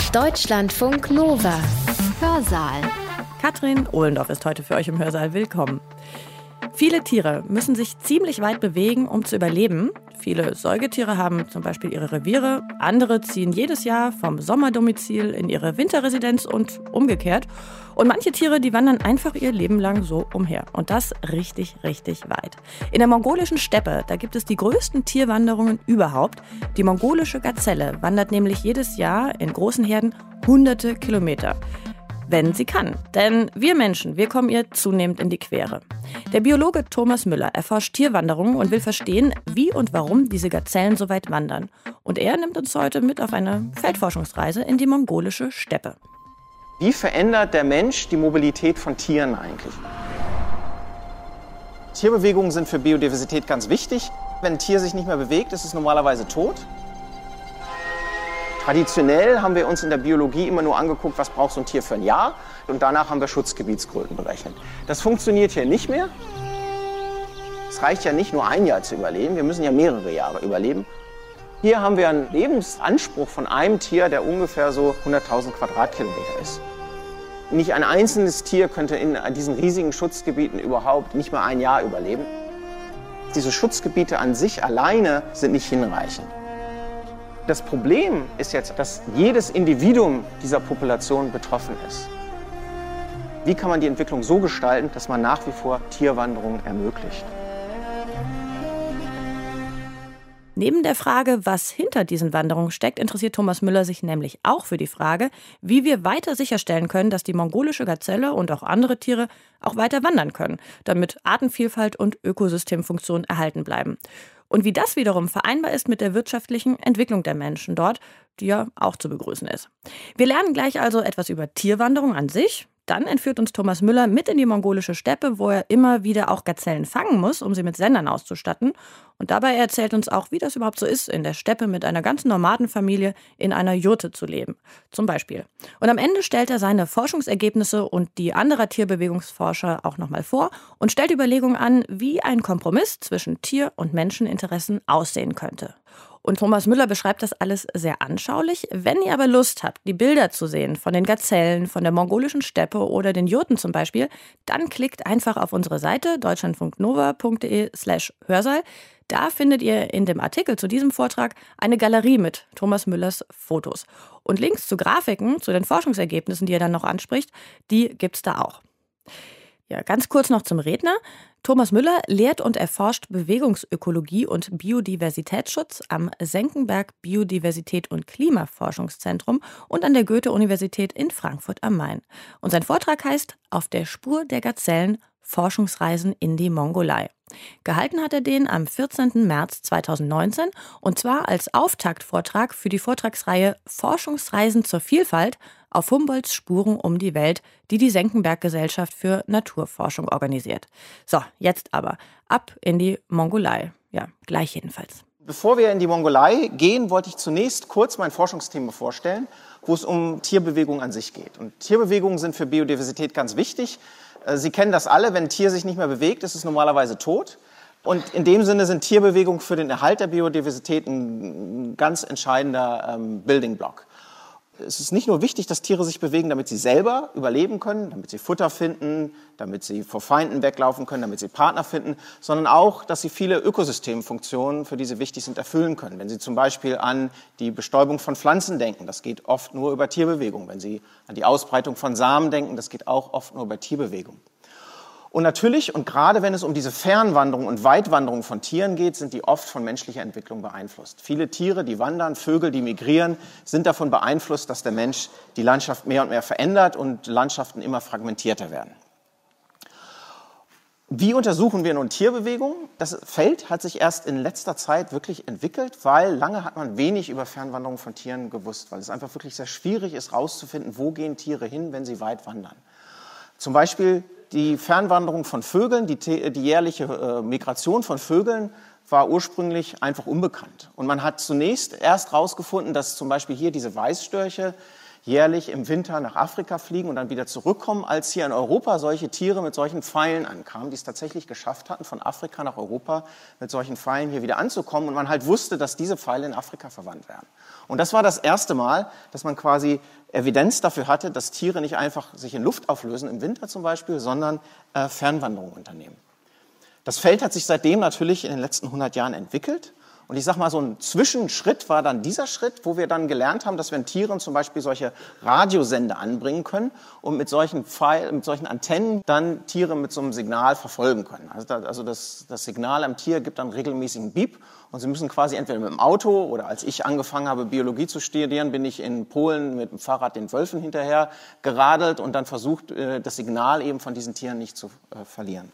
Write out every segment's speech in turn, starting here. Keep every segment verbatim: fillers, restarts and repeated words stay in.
Deutschlandfunk Nova. Hörsaal. Katrin Ohlendorf ist heute für euch im Hörsaal. Willkommen. Viele Tiere müssen sich ziemlich weit bewegen, um zu überleben. Viele Säugetiere haben zum Beispiel ihre Reviere. Andere ziehen jedes Jahr vom Sommerdomizil in ihre Winterresidenz und umgekehrt. Und manche Tiere, die wandern einfach ihr Leben lang so umher. Und das richtig, richtig weit. In der mongolischen Steppe, da gibt es die größten Tierwanderungen überhaupt. Die mongolische Gazelle wandert nämlich jedes Jahr in großen Herden hunderte Kilometer. Wenn sie kann. Denn wir Menschen, wir kommen ihr zunehmend in die Quere. Der Biologe Thomas Müller erforscht Tierwanderungen und will verstehen, wie und warum diese Gazellen so weit wandern. Und er nimmt uns heute mit auf eine Feldforschungsreise in die mongolische Steppe. Wie verändert der Mensch die Mobilität von Tieren eigentlich? Tierbewegungen sind für Biodiversität ganz wichtig. Wenn ein Tier sich nicht mehr bewegt, ist es normalerweise tot. Traditionell haben wir uns in der Biologie immer nur angeguckt, was braucht so ein Tier für ein Jahr. Und danach haben wir Schutzgebietsgrößen berechnet. Das funktioniert hier nicht mehr. Es reicht ja nicht nur ein Jahr zu überleben, wir müssen ja mehrere Jahre überleben. Hier haben wir einen Lebensanspruch von einem Tier, der ungefähr so hunderttausend Quadratkilometer ist. Nicht ein einzelnes Tier könnte in diesen riesigen Schutzgebieten überhaupt nicht mal ein Jahr überleben. Diese Schutzgebiete an sich alleine sind nicht hinreichend. Das Problem ist jetzt, dass jedes Individuum dieser Population betroffen ist. Wie kann man die Entwicklung so gestalten, dass man nach wie vor Tierwanderung ermöglicht? Neben der Frage, was hinter diesen Wanderungen steckt, interessiert Thomas Müller sich nämlich auch für die Frage, wie wir weiter sicherstellen können, dass die mongolische Gazelle und auch andere Tiere auch weiter wandern können, damit Artenvielfalt und Ökosystemfunktion erhalten bleiben. Und wie das wiederum vereinbar ist mit der wirtschaftlichen Entwicklung der Menschen dort, die ja auch zu begrüßen ist. Wir lernen gleich also etwas über Tierwanderung an sich. Dann entführt uns Thomas Müller mit in die mongolische Steppe, wo er immer wieder auch Gazellen fangen muss, um sie mit Sendern auszustatten. Und dabei erzählt uns auch, wie das überhaupt so ist, in der Steppe mit einer ganzen Nomadenfamilie in einer Jurte zu leben. Zum Beispiel. Und am Ende stellt er seine Forschungsergebnisse und die anderer Tierbewegungsforscher auch nochmal vor und stellt Überlegungen an, wie ein Kompromiss zwischen Tier- und Menscheninteressen aussehen könnte. Und Thomas Müller beschreibt das alles sehr anschaulich. Wenn ihr aber Lust habt, die Bilder zu sehen von den Gazellen, von der mongolischen Steppe oder den Jurten zum Beispiel, dann klickt einfach auf unsere Seite deutschlandfunknova.de slash Hörsaal. Da findet ihr in dem Artikel zu diesem Vortrag eine Galerie mit Thomas Müllers Fotos. Und Links zu Grafiken, zu den Forschungsergebnissen, die er dann noch anspricht, die gibt's da auch. Ja, ganz kurz noch zum Redner. Thomas Müller lehrt und erforscht Bewegungsökologie und Biodiversitätsschutz am Senckenberg Biodiversität und Klimaforschungszentrum und an der Goethe-Universität in Frankfurt am Main. Und sein Vortrag heißt Auf der Spur der Gazellen – Forschungsreisen in die Mongolei. Gehalten hat er den am vierzehnten März zweitausendneunzehn und zwar als Auftaktvortrag für die Vortragsreihe Forschungsreisen zur Vielfalt auf Humboldts Spuren um die Welt, die die Senckenberg-Gesellschaft für Naturforschung organisiert. So, jetzt aber ab in die Mongolei. Ja, gleich jedenfalls. Bevor wir in die Mongolei gehen, wollte ich zunächst kurz mein Forschungsthema vorstellen, wo es um Tierbewegungen an sich geht. Und Tierbewegungen sind für Biodiversität ganz wichtig. Sie kennen das alle, wenn ein Tier sich nicht mehr bewegt, ist es normalerweise tot. Und in dem Sinne sind Tierbewegungen für den Erhalt der Biodiversität ein ganz entscheidender ähm, Building Block. Es ist nicht nur wichtig, dass Tiere sich bewegen, damit sie selber überleben können, damit sie Futter finden, damit sie vor Feinden weglaufen können, damit sie Partner finden, sondern auch, dass sie viele Ökosystemfunktionen, für die sie wichtig sind, erfüllen können. Wenn Sie zum Beispiel an die Bestäubung von Pflanzen denken, das geht oft nur über Tierbewegung. Wenn Sie an die Ausbreitung von Samen denken, das geht auch oft nur über Tierbewegung. Und natürlich, und gerade wenn es um diese Fernwanderung und Weitwanderung von Tieren geht, sind die oft von menschlicher Entwicklung beeinflusst. Viele Tiere, die wandern, Vögel, die migrieren, sind davon beeinflusst, dass der Mensch die Landschaft mehr und mehr verändert und Landschaften immer fragmentierter werden. Wie untersuchen wir nun Tierbewegungen? Das Feld hat sich erst in letzter Zeit wirklich entwickelt, weil lange hat man wenig über Fernwanderung von Tieren gewusst, weil es einfach wirklich sehr schwierig ist, herauszufinden, wo gehen Tiere hin, wenn sie weit wandern. Zum Beispiel die Fernwanderung von Vögeln, die, die jährliche äh, Migration von Vögeln war ursprünglich einfach unbekannt. Und man hat zunächst erst herausgefunden, dass zum Beispiel hier diese Weißstörche jährlich im Winter nach Afrika fliegen und dann wieder zurückkommen, als hier in Europa solche Tiere mit solchen Pfeilen ankamen, die es tatsächlich geschafft hatten, von Afrika nach Europa mit solchen Pfeilen hier wieder anzukommen. Und man halt wusste, dass diese Pfeile in Afrika verwandt werden. Und das war das erste Mal, dass man quasi Evidenz dafür hatte, dass Tiere nicht einfach sich in Luft auflösen, im Winter zum Beispiel, sondern äh, Fernwanderungen unternehmen. Das Feld hat sich seitdem natürlich in den letzten hundert Jahren entwickelt. Und ich sage mal, so ein Zwischenschritt war dann dieser Schritt, wo wir dann gelernt haben, dass wir in Tieren zum Beispiel solche Radiosender anbringen können und mit solchen, Pfeil, mit solchen Antennen dann Tiere mit so einem Signal verfolgen können. Also, da, also das, das Signal am Tier gibt dann regelmäßigen Beep und sie müssen quasi entweder mit dem Auto oder als ich angefangen habe, Biologie zu studieren, bin ich in Polen mit dem Fahrrad den Wölfen hinterher geradelt und dann versucht, das Signal eben von diesen Tieren nicht zu äh, verlieren.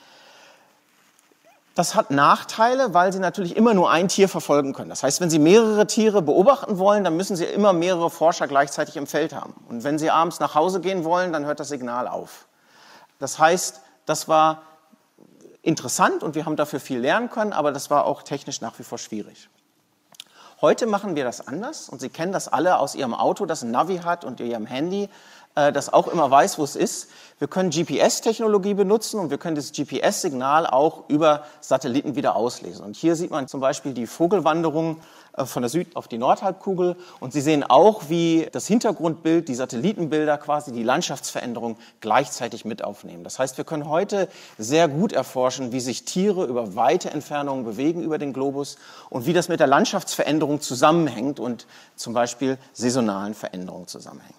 Das hat Nachteile, weil Sie natürlich immer nur ein Tier verfolgen können. Das heißt, wenn Sie mehrere Tiere beobachten wollen, dann müssen Sie immer mehrere Forscher gleichzeitig im Feld haben. Und wenn Sie abends nach Hause gehen wollen, dann hört das Signal auf. Das heißt, das war interessant und wir haben dafür viel lernen können, aber das war auch technisch nach wie vor schwierig. Heute machen wir das anders und Sie kennen das alle aus Ihrem Auto, das ein Navi hat und Ihrem Handy, das auch immer weiß, wo es ist. Wir können G P S-Technologie benutzen und wir können das G P S-Signal auch über Satelliten wieder auslesen. Und hier sieht man zum Beispiel die Vogelwanderung von der Süd- auf die Nordhalbkugel. Und Sie sehen auch, wie das Hintergrundbild, die Satellitenbilder quasi die Landschaftsveränderung gleichzeitig mit aufnehmen. Das heißt, wir können heute sehr gut erforschen, wie sich Tiere über weite Entfernungen bewegen über den Globus und wie das mit der Landschaftsveränderung zusammenhängt und zum Beispiel saisonalen Veränderungen zusammenhängt.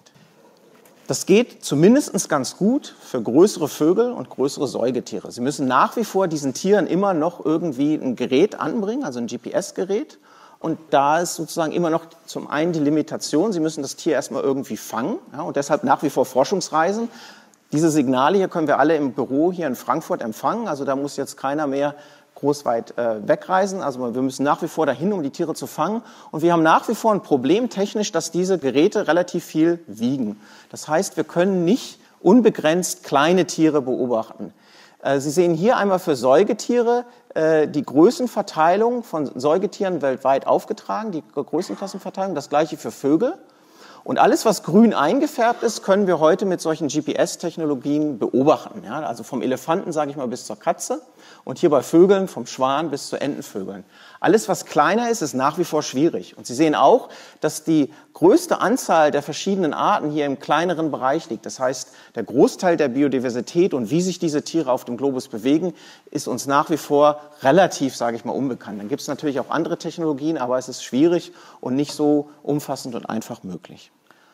Das geht zumindest ganz gut für größere Vögel und größere Säugetiere. Sie müssen nach wie vor diesen Tieren immer noch irgendwie ein Gerät anbringen, also ein G P S-Gerät. Und da ist sozusagen immer noch zum einen die Limitation, Sie müssen das Tier erstmal irgendwie fangen, ja, und deshalb nach wie vor Forschungsreisen. Diese Signale hier können wir alle im Büro hier in Frankfurt empfangen, also da muss jetzt keiner mehr groß weit äh, wegreisen. Also wir müssen nach wie vor dahin, um die Tiere zu fangen. Und wir haben nach wie vor ein Problem technisch, dass diese Geräte relativ viel wiegen. Das heißt, wir können nicht unbegrenzt kleine Tiere beobachten. Äh, Sie sehen hier einmal für Säugetiere äh, die Größenverteilung von Säugetieren weltweit aufgetragen, die Größenklassenverteilung, das gleiche für Vögel. Und alles, was grün eingefärbt ist, können wir heute mit solchen G P S-Technologien beobachten. Ja, also vom Elefanten, sage ich mal, bis zur Katze und hier bei Vögeln vom Schwan bis zu Entenvögeln. Alles, was kleiner ist, ist nach wie vor schwierig. Und Sie sehen auch, dass die größte Anzahl der verschiedenen Arten hier im kleineren Bereich liegt. Das heißt, der Großteil der Biodiversität und wie sich diese Tiere auf dem Globus bewegen, ist uns nach wie vor relativ, sage ich mal, unbekannt. Dann gibt es natürlich auch andere Technologien, aber es ist schwierig und nicht so umfassend und einfach möglich.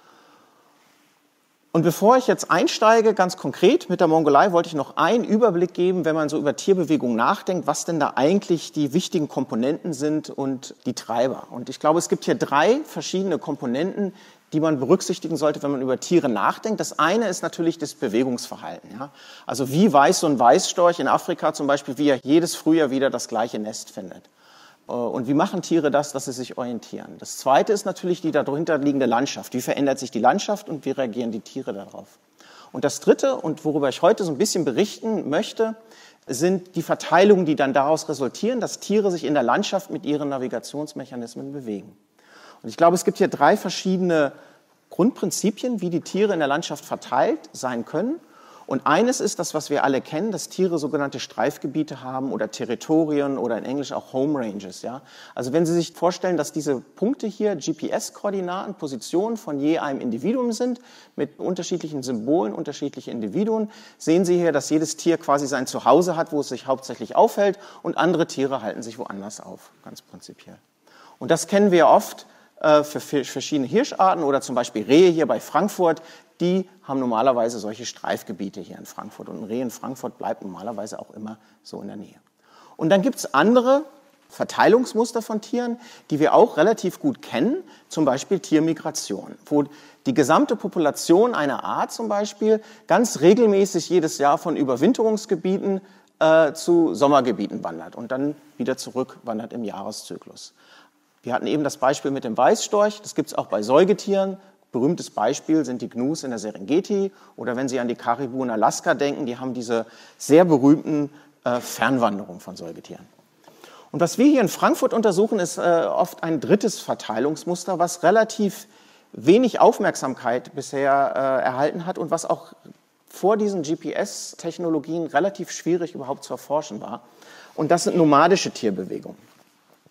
Und bevor ich jetzt einsteige, ganz konkret mit der Mongolei, wollte ich noch einen Überblick geben, wenn man so über Tierbewegung nachdenkt, was denn da eigentlich die wichtigen Komponenten sind und die Treiber. Und ich glaube, es gibt hier drei verschiedene Komponenten, die man berücksichtigen sollte, wenn man über Tiere nachdenkt. Das eine ist natürlich das Bewegungsverhalten. Ja? Also wie weiß so ein Weißstorch in Afrika zum Beispiel, wie er jedes Frühjahr wieder das gleiche Nest findet. Und wie machen Tiere das, dass sie sich orientieren? Das Zweite ist natürlich die darunter liegende Landschaft. Wie verändert sich die Landschaft und wie reagieren die Tiere darauf? Und das Dritte, und worüber ich heute so ein bisschen berichten möchte, sind die Verteilungen, die dann daraus resultieren, dass Tiere sich in der Landschaft mit ihren Navigationsmechanismen bewegen. Und ich glaube, es gibt hier drei verschiedene Grundprinzipien, wie die Tiere in der Landschaft verteilt sein können. Und eines ist das, was wir alle kennen, dass Tiere sogenannte Streifgebiete haben oder Territorien oder in Englisch auch Home Ranges. Ja? Also wenn Sie sich vorstellen, dass diese Punkte hier G P S-Koordinaten, Positionen von je einem Individuum sind, mit unterschiedlichen Symbolen, unterschiedliche Individuen, sehen Sie hier, dass jedes Tier quasi sein Zuhause hat, wo es sich hauptsächlich aufhält und andere Tiere halten sich woanders auf, ganz prinzipiell. Und das kennen wir oft äh, für verschiedene Hirscharten oder zum Beispiel Rehe hier bei Frankfurt. Die haben normalerweise solche Streifgebiete hier in Frankfurt. Und ein Reh in Frankfurt bleibt normalerweise auch immer so in der Nähe. Und dann gibt es andere Verteilungsmuster von Tieren, die wir auch relativ gut kennen, zum Beispiel Tiermigration, wo die gesamte Population einer Art zum Beispiel ganz regelmäßig jedes Jahr von Überwinterungsgebieten äh, zu Sommergebieten wandert und dann wieder zurückwandert im Jahreszyklus. Wir hatten eben das Beispiel mit dem Weißstorch, das gibt es auch bei Säugetieren. Berühmtes Beispiel sind die Gnus in der Serengeti oder wenn Sie an die Karibu in Alaska denken, die haben diese sehr berühmten äh, Fernwanderungen von Säugetieren. Und was wir hier in Frankfurt untersuchen, ist äh, oft ein drittes Verteilungsmuster, was relativ wenig Aufmerksamkeit bisher äh, erhalten hat und was auch vor diesen G P S-Technologien relativ schwierig überhaupt zu erforschen war. Und das sind nomadische Tierbewegungen.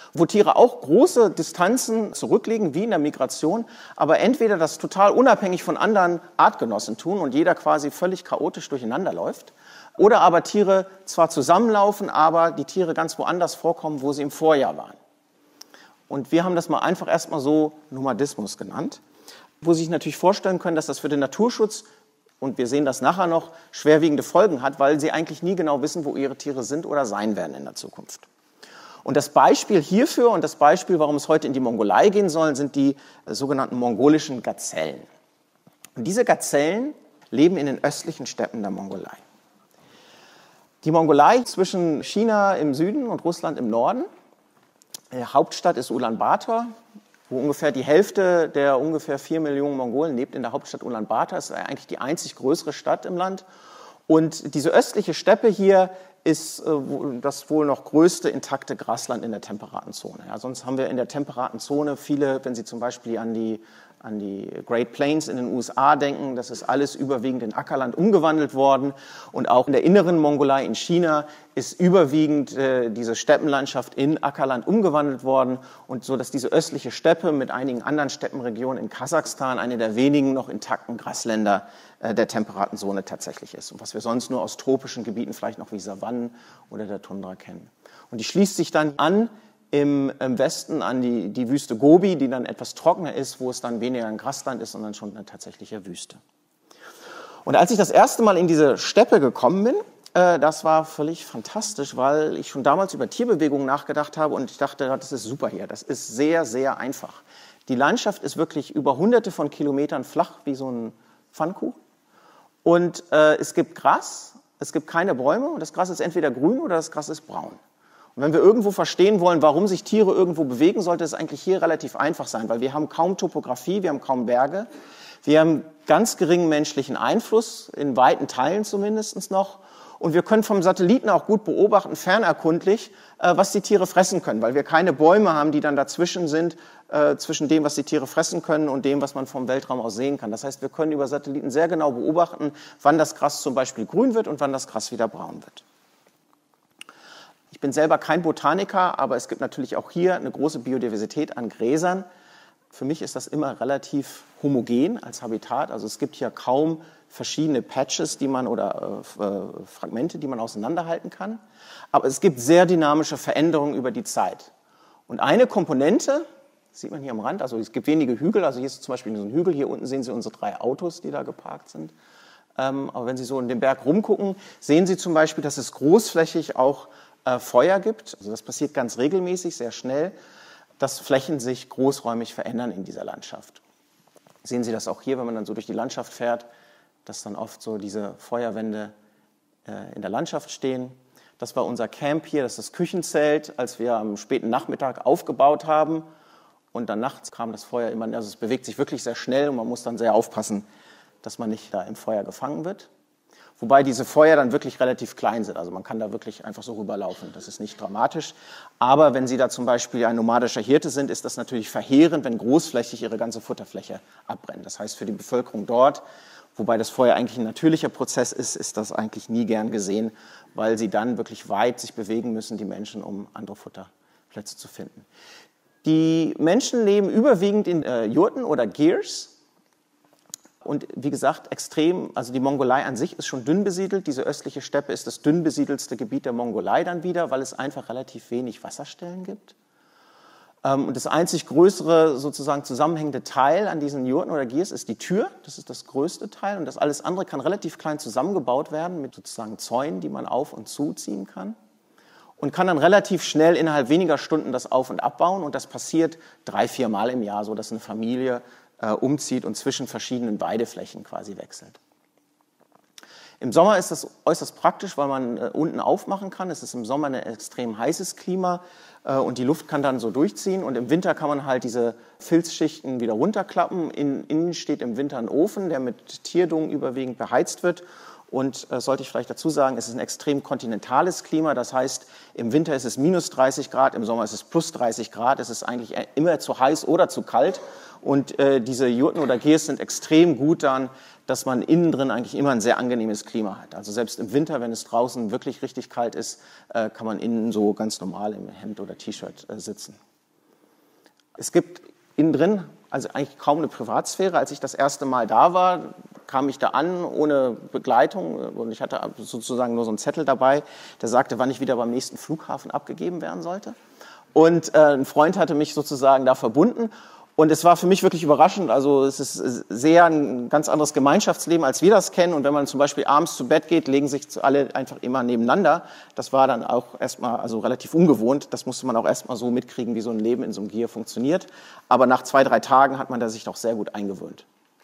wo Tiere auch große Distanzen zurücklegen, wie in der Migration, aber entweder das total unabhängig von anderen Artgenossen tun und jeder quasi völlig chaotisch durcheinander läuft, oder aber Tiere zwar zusammenlaufen, aber die Tiere ganz woanders vorkommen, wo sie im Vorjahr waren. Und wir haben das mal einfach erstmal so Nomadismus genannt, wo Sie sich natürlich vorstellen können, dass das für den Naturschutz, und wir sehen das nachher noch, schwerwiegende Folgen hat, weil sie eigentlich nie genau wissen, wo ihre Tiere sind oder sein werden in der Zukunft. Und das Beispiel hierfür und das Beispiel, warum es heute in die Mongolei gehen soll, sind die sogenannten mongolischen Gazellen. Und diese Gazellen leben in den östlichen Steppen der Mongolei. Die Mongolei zwischen China im Süden und Russland im Norden. Die Hauptstadt ist Ulaanbaatar, wo ungefähr die Hälfte der ungefähr vier Millionen Mongolen lebt in der Hauptstadt Ulaanbaatar. Das ist eigentlich die einzig größere Stadt im Land. Und diese östliche Steppe hier ist äh, das wohl noch größte intakte Grasland in der temperaten Zone. Ja, sonst haben wir in der temperaten Zone viele, wenn Sie zum Beispiel an die an die Great Plains in den U S A denken, das ist alles überwiegend in Ackerland umgewandelt worden. Und auch in der inneren Mongolei in China ist überwiegend äh, diese Steppenlandschaft in Ackerland umgewandelt worden. Und so, dass diese östliche Steppe mit einigen anderen Steppenregionen in Kasachstan eine der wenigen noch intakten Grasländer äh, der temperaten Zone tatsächlich ist. Und was wir sonst nur aus tropischen Gebieten, vielleicht noch wie Savannen oder der Tundra kennen. Und die schließt sich dann an Im, im Westen an die, die Wüste Gobi, die dann etwas trockener ist, wo es dann weniger ein Grasland ist, sondern schon eine tatsächliche Wüste. Und als ich das erste Mal in diese Steppe gekommen bin, äh, das war völlig fantastisch, weil ich schon damals über Tierbewegungen nachgedacht habe und ich dachte, das ist super hier, das ist sehr, sehr einfach. Die Landschaft ist wirklich über hunderte von Kilometern flach, wie so ein Pfannkuchen. Und äh, es gibt Gras, es gibt keine Bäume und das Gras ist entweder grün oder das Gras ist braun. Und wenn wir irgendwo verstehen wollen, warum sich Tiere irgendwo bewegen, sollte es eigentlich hier relativ einfach sein, weil wir haben kaum Topografie, wir haben kaum Berge, wir haben ganz geringen menschlichen Einfluss, in weiten Teilen zumindest noch. Und wir können vom Satelliten auch gut beobachten, fernerkundlich, was die Tiere fressen können, weil wir keine Bäume haben, die dann dazwischen sind, zwischen dem, was die Tiere fressen können und dem, was man vom Weltraum aus sehen kann. Das heißt, wir können über Satelliten sehr genau beobachten, wann das Gras zum Beispiel grün wird und wann das Gras wieder braun wird. Ich bin selber kein Botaniker, aber es gibt natürlich auch hier eine große Biodiversität an Gräsern. Für mich ist das immer relativ homogen als Habitat. Also es gibt hier kaum verschiedene Patches, die man oder äh, Fragmente, die man auseinanderhalten kann. Aber es gibt sehr dynamische Veränderungen über die Zeit. Und eine Komponente, das sieht man hier am Rand, also es gibt wenige Hügel. Also hier ist zum Beispiel so ein Hügel. Hier unten sehen Sie unsere drei Autos, die da geparkt sind. Ähm, aber wenn Sie so in den Berg rumgucken, sehen Sie zum Beispiel, dass es großflächig auch Feuer gibt, also das passiert ganz regelmäßig, sehr schnell, dass Flächen sich großräumig verändern in dieser Landschaft. Sehen Sie das auch hier, wenn man dann so durch die Landschaft fährt, dass dann oft so diese Feuerwände äh, in der Landschaft stehen. Das war unser Camp hier, das ist das Küchenzelt, als wir am späten Nachmittag aufgebaut haben. Und dann nachts kam das Feuer immer, also es bewegt sich wirklich sehr schnell und man muss dann sehr aufpassen, dass man nicht da im Feuer gefangen wird. Wobei diese Feuer dann wirklich relativ klein sind. Also man kann da wirklich einfach so rüberlaufen. Das ist nicht dramatisch. Aber wenn Sie da zum Beispiel ein nomadischer Hirte sind, ist das natürlich verheerend, wenn großflächig Ihre ganze Futterfläche abbrennt. Das heißt für die Bevölkerung dort, wobei das Feuer eigentlich ein natürlicher Prozess ist, ist das eigentlich nie gern gesehen, weil sie dann wirklich weit sich bewegen müssen, die Menschen, um andere Futterplätze zu finden. Die Menschen leben überwiegend in äh, Jurten oder Gers. Und wie gesagt, extrem, also die Mongolei an sich ist schon dünn besiedelt. Diese östliche Steppe ist das dünn besiedelste Gebiet der Mongolei dann wieder, weil es einfach relativ wenig Wasserstellen gibt. Und das einzig größere sozusagen zusammenhängende Teil an diesen Jurten oder Girs ist die Tür. Das ist das größte Teil und das alles andere kann relativ klein zusammengebaut werden mit sozusagen Zäunen, die man auf- und zuziehen kann. Und kann dann relativ schnell innerhalb weniger Stunden das auf- und abbauen. Und das passiert drei, vier Mal im Jahr, so dass eine Familie äh, umzieht und zwischen verschiedenen Weideflächen quasi wechselt. Im Sommer ist das äußerst praktisch, weil man äh, unten aufmachen kann. Es ist im Sommer ein extrem heißes Klima äh, und die Luft kann dann so durchziehen. Und im Winter kann man halt diese Filzschichten wieder runterklappen. In, innen steht im Winter ein Ofen, der mit Tierdung überwiegend beheizt wird. Und äh, sollte ich vielleicht dazu sagen, es ist ein extrem kontinentales Klima. Das heißt, im Winter ist es minus dreißig Grad, im Sommer ist es plus dreißig Grad. Es ist eigentlich immer zu heiß oder zu kalt. Und äh, diese Jurten oder Girs sind extrem gut daran, dass man innen drin eigentlich immer ein sehr angenehmes Klima hat. Also selbst im Winter, wenn es draußen wirklich richtig kalt ist, äh, kann man innen so ganz normal im Hemd oder T-Shirt äh, sitzen. Es gibt innen drin also eigentlich kaum eine Privatsphäre. Als ich das erste Mal da war, kam ich da an ohne Begleitung und ich hatte sozusagen nur so einen Zettel dabei, der sagte, wann ich wieder beim nächsten Flughafen abgegeben werden sollte. Und äh, ein Freund hatte mich sozusagen da verbunden. Und es war für mich wirklich überraschend. Also es ist sehr ein ganz anderes Gemeinschaftsleben, als wir das kennen. Und wenn man zum Beispiel abends zu Bett geht, legen sich alle einfach immer nebeneinander. Das war dann auch erstmal also relativ ungewohnt. Das musste man auch erstmal so mitkriegen, wie so ein Leben in so einem Gir funktioniert. Aber nach zwei, drei Tagen hat man da sich doch sehr gut eingewöhnt.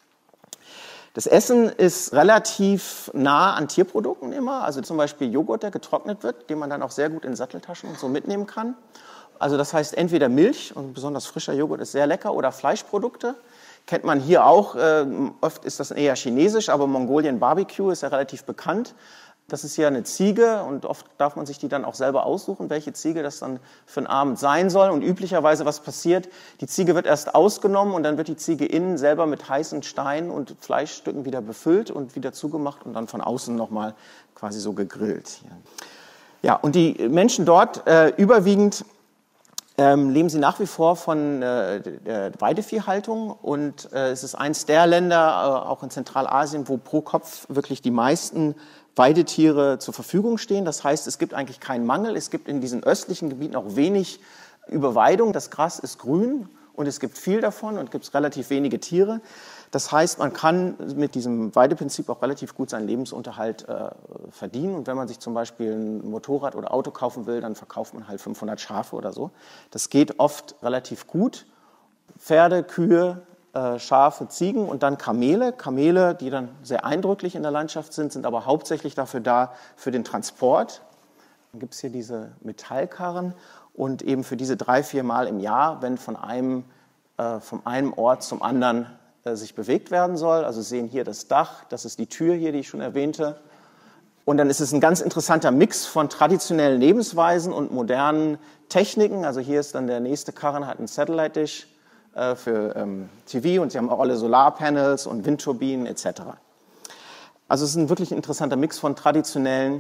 Das Essen ist relativ nah an Tierprodukten immer. Also zum Beispiel Joghurt, der getrocknet wird, den man dann auch sehr gut in Satteltaschen und so mitnehmen kann. Also das heißt entweder Milch, und besonders frischer Joghurt ist sehr lecker, oder Fleischprodukte. Kennt man hier auch, äh, oft ist das eher chinesisch, aber Mongolian Barbecue ist ja relativ bekannt. Das ist hier eine Ziege und oft darf man sich die dann auch selber aussuchen, welche Ziege das dann für einen Abend sein soll. Und üblicherweise, was passiert, die Ziege wird erst ausgenommen und dann wird die Ziege innen selber mit heißen Steinen und Fleischstücken wieder befüllt und wieder zugemacht und dann von außen nochmal quasi so gegrillt. Ja, und die Menschen dort äh, überwiegend Ähm, leben sie nach wie vor von äh, der Weideviehhaltung und äh, es ist eines der Länder, äh, auch in Zentralasien, wo pro Kopf wirklich die meisten Weidetiere zur Verfügung stehen. Das heißt, es gibt eigentlich keinen Mangel. Es gibt in diesen östlichen Gebieten auch wenig Überweidung. Das Gras ist grün und es gibt viel davon und es gibt relativ wenige Tiere. Das heißt, man kann mit diesem Weideprinzip auch relativ gut seinen Lebensunterhalt äh, verdienen. Und wenn man sich zum Beispiel ein Motorrad oder Auto kaufen will, dann verkauft man halt fünfhundert Schafe oder so. Das geht oft relativ gut. Pferde, Kühe, äh, Schafe, Ziegen und dann Kamele. Kamele, die dann sehr eindrücklich in der Landschaft sind, sind aber hauptsächlich dafür da, für den Transport. Dann gibt es hier diese Metallkarren und eben für diese drei, vier Mal im Jahr, wenn von einem, äh, von einem Ort zum anderen sich bewegt werden soll. Also Sie sehen hier das Dach, das ist die Tür hier, die ich schon erwähnte. Und dann ist es ein ganz interessanter Mix von traditionellen Lebensweisen und modernen Techniken. Also hier ist dann der nächste Karren, hat einen Satellite Dish äh, für ähm, T V und sie haben auch alle Solarpanels und Windturbinen et cetera. Also es ist ein wirklich interessanter Mix von traditionellen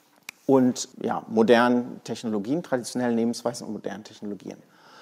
und ja, modernen Technologien, traditionellen Lebensweisen und modernen Technologien.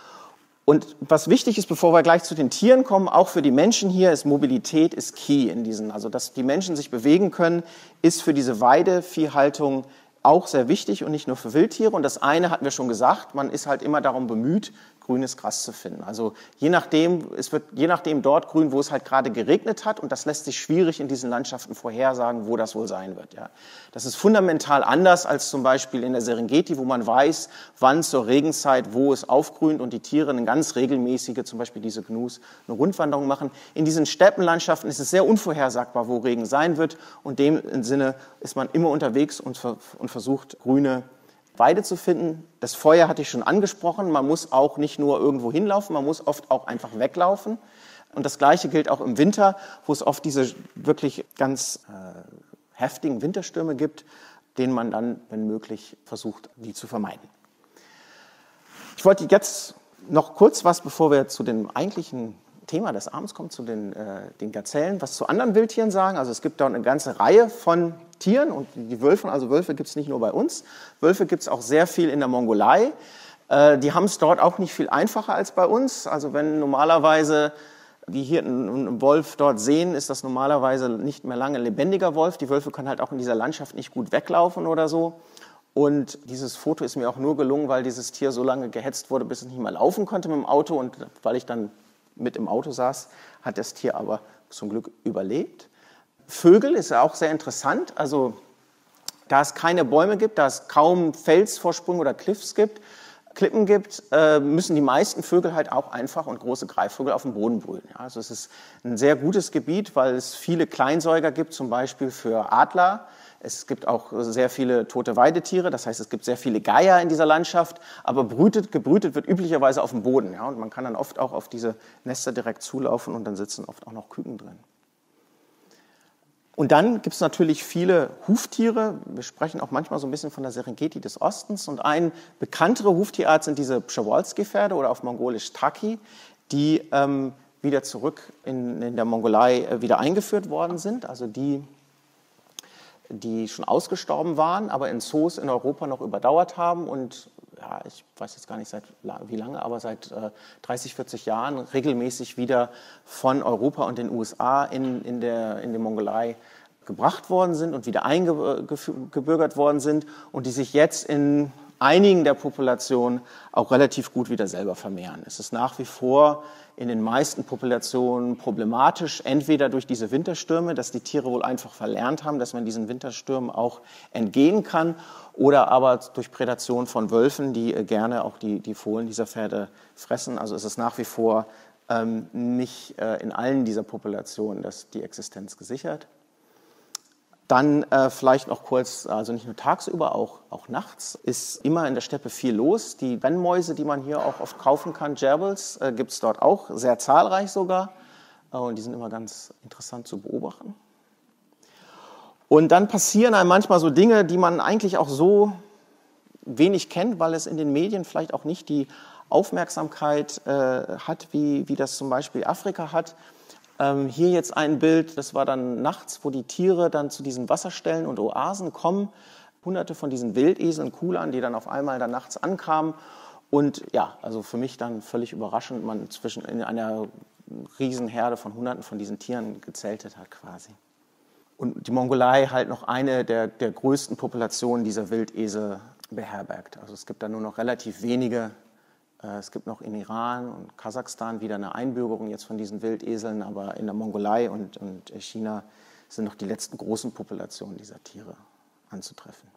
Und was wichtig ist, bevor wir gleich zu den Tieren kommen, auch für die Menschen hier, ist Mobilität ist key in diesen. Also dass die Menschen sich bewegen können, ist für diese Weideviehhaltung auch sehr wichtig und nicht nur für Wildtiere. Und das eine hatten wir schon gesagt, man ist halt immer darum bemüht, grünes Gras zu finden. Also je nachdem, es wird je nachdem dort grün, wo es halt gerade geregnet hat. Und das lässt sich schwierig in diesen Landschaften vorhersagen, wo das wohl sein wird. Ja. Das ist fundamental anders als zum Beispiel in der Serengeti, wo man weiß, wann zur Regenzeit, wo es aufgrünt und die Tiere eine ganz regelmäßige, zum Beispiel diese Gnus, eine Rundwanderung machen. In diesen Steppenlandschaften ist es sehr unvorhersagbar, wo Regen sein wird. Und in dem Sinne ist man immer unterwegs und, ver- und versucht, grüne Weide zu finden. Das Feuer hatte ich schon angesprochen. Man muss auch nicht nur irgendwo hinlaufen, man muss oft auch einfach weglaufen. Und das Gleiche gilt auch im Winter, wo es oft diese wirklich ganz äh, heftigen Winterstürme gibt, denen man dann, wenn möglich, versucht, die zu vermeiden. Ich wollte jetzt noch kurz was, bevor wir zu dem eigentlichen Thema des Abends kommen, zu den, äh, den Gazellen, was zu anderen Wildtieren sagen. Also es gibt da eine ganze Reihe von Tieren und die Wölfe, also Wölfe gibt es nicht nur bei uns, Wölfe gibt es auch sehr viel in der Mongolei. Äh, die haben es dort auch nicht viel einfacher als bei uns. Also wenn normalerweise die hier einen Wolf dort sehen, ist das normalerweise nicht mehr lange ein lebendiger Wolf. Die Wölfe können halt auch in dieser Landschaft nicht gut weglaufen oder so. Und dieses Foto ist mir auch nur gelungen, weil dieses Tier so lange gehetzt wurde, bis es nicht mehr laufen konnte mit dem Auto. Und weil ich dann mit im Auto saß, hat das Tier aber zum Glück überlebt. Vögel ist ja auch sehr interessant. Also da es keine Bäume gibt, da es kaum Felsvorsprünge oder Cliffs gibt, Klippen gibt, äh, müssen die meisten Vögel halt auch einfach und große Greifvögel auf dem Boden brüten. Ja, also es ist ein sehr gutes Gebiet, weil es viele Kleinsäuger gibt, zum Beispiel für Adler. Es gibt auch sehr viele tote Weidetiere, das heißt, es gibt sehr viele Geier in dieser Landschaft, aber brütet, gebrütet wird üblicherweise auf dem Boden. Ja, und man kann dann oft auch auf diese Nester direkt zulaufen und dann sitzen oft auch noch Küken drin. Und dann gibt es natürlich viele Huftiere. Wir sprechen auch manchmal so ein bisschen von der Serengeti des Ostens. Und eine bekanntere Huftierart sind diese Przewalski-Pferde oder auf Mongolisch Taki, die ähm, wieder zurück in, in der Mongolei wieder eingeführt worden sind, also die, die schon ausgestorben waren, aber in Zoos in Europa noch überdauert haben und ja, ich weiß jetzt gar nicht seit wie lange, aber seit äh, dreißig, vierzig Jahren regelmäßig wieder von Europa und den U S A in, in, der, in die Mongolei gebracht worden sind und wieder eingebürgert worden sind und die sich jetzt in einigen der Populationen auch relativ gut wieder selber vermehren. Es ist nach wie vor in den meisten Populationen problematisch, entweder durch diese Winterstürme, dass die Tiere wohl einfach verlernt haben, dass man diesen Winterstürmen auch entgehen kann, oder aber durch Prädation von Wölfen, die gerne auch die, die Fohlen dieser Pferde fressen. Also es ist nach wie vor ähm, nicht äh, in allen dieser Populationen das, die Existenz gesichert. Dann äh, vielleicht noch kurz, also nicht nur tagsüber, auch, auch nachts ist immer in der Steppe viel los. Die Brennmäuse, die man hier auch oft kaufen kann, Gerbils, äh, gibt es dort auch, sehr zahlreich sogar. Äh, und die sind immer ganz interessant zu beobachten. Und dann passieren einem manchmal so Dinge, die man eigentlich auch so wenig kennt, weil es in den Medien vielleicht auch nicht die Aufmerksamkeit äh, hat, wie, wie das zum Beispiel Afrika hat. Ähm, hier jetzt ein Bild, das war dann nachts, wo die Tiere dann zu diesen Wasserstellen und Oasen kommen. Hunderte von diesen Wildeseln, Kulan, die dann auf einmal dann nachts ankamen. Und ja, also für mich dann völlig überraschend, man zwischen in einer Riesenherde von Hunderten von diesen Tieren gezeltet hat quasi. Und die Mongolei halt noch eine der, der größten Populationen dieser Wildesel beherbergt. Also es gibt da nur noch relativ wenige. Es gibt noch in Iran und Kasachstan wieder eine Einbürgerung jetzt von diesen Wildeseln, aber in der Mongolei und, und China sind noch die letzten großen Populationen dieser Tiere anzutreffen.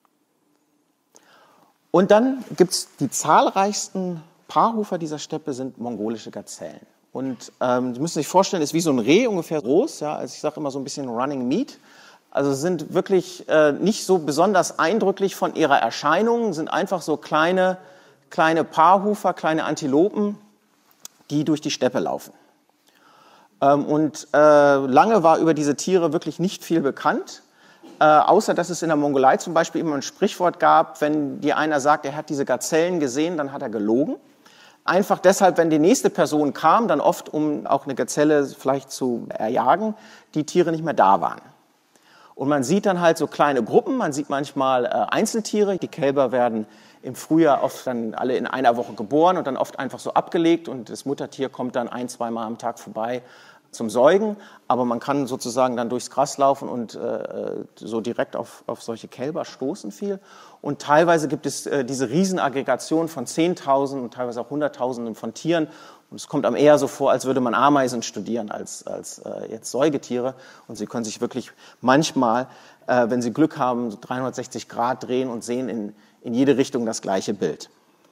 Und dann gibt es die zahlreichsten Paarhufer dieser Steppe, sind mongolische Gazellen. Und ähm, Sie müssen sich vorstellen, ist wie so ein Reh ungefähr groß, ja, also ich sage immer so ein bisschen Running Meat. Also sind wirklich äh, nicht so besonders eindrücklich von ihrer Erscheinung, sind einfach so kleine kleine Paarhufer, kleine Antilopen, die durch die Steppe laufen. Ähm, und äh, lange war über diese Tiere wirklich nicht viel bekannt, äh, außer dass es in der Mongolei zum Beispiel immer ein Sprichwort gab, wenn dir einer sagt, er hat diese Gazellen gesehen, dann hat er gelogen. Einfach deshalb, wenn die nächste Person kam, dann oft, um auch eine Gazelle vielleicht zu erjagen, die Tiere nicht mehr da waren. Und man sieht dann halt so kleine Gruppen, man sieht manchmal äh, Einzeltiere, die Kälber werden im Frühjahr oft dann alle in einer Woche geboren und dann oft einfach so abgelegt und das Muttertier kommt dann ein-, zweimal am Tag vorbei zum Säugen. Aber man kann sozusagen dann durchs Gras laufen und äh, so direkt auf, auf solche Kälber stoßen viel. Und teilweise gibt es äh, diese Riesenaggregation von Zehntausenden und teilweise auch Hunderttausenden von Tieren. Und es kommt einem eher so vor, als würde man Ameisen studieren als, als äh, jetzt Säugetiere. Und Sie können sich wirklich manchmal, äh, wenn Sie Glück haben, so dreihundertsechzig Grad drehen und sehen in in jede Richtung das gleiche Bild.